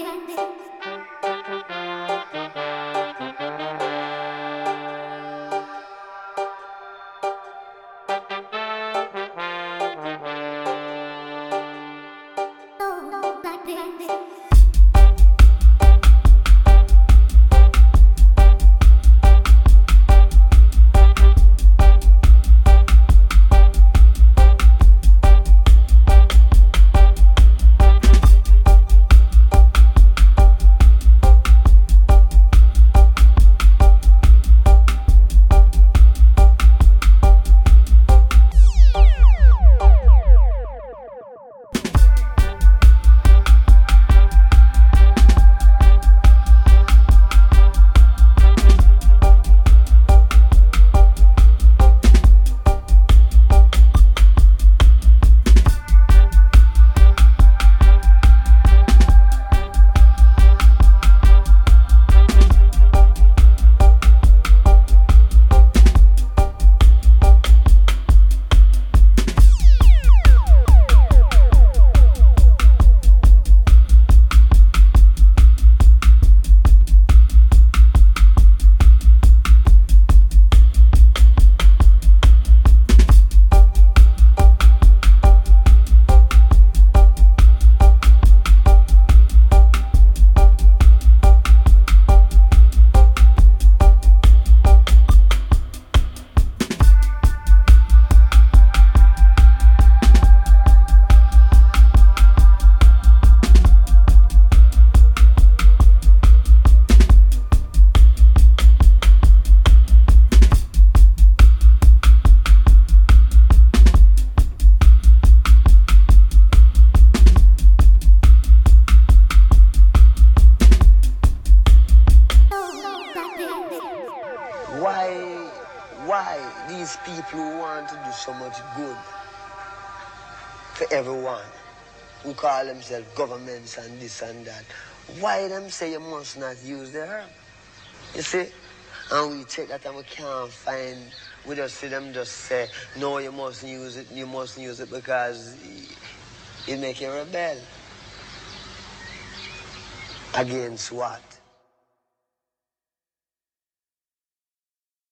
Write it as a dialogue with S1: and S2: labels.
S1: Why these people want to do so much good for everyone who call themselves governments and this and that? Why them say you must not use the herb? You see? And we check that and we can't find, we just see them just say, no, you mustn't use it because it make you rebel. Against what?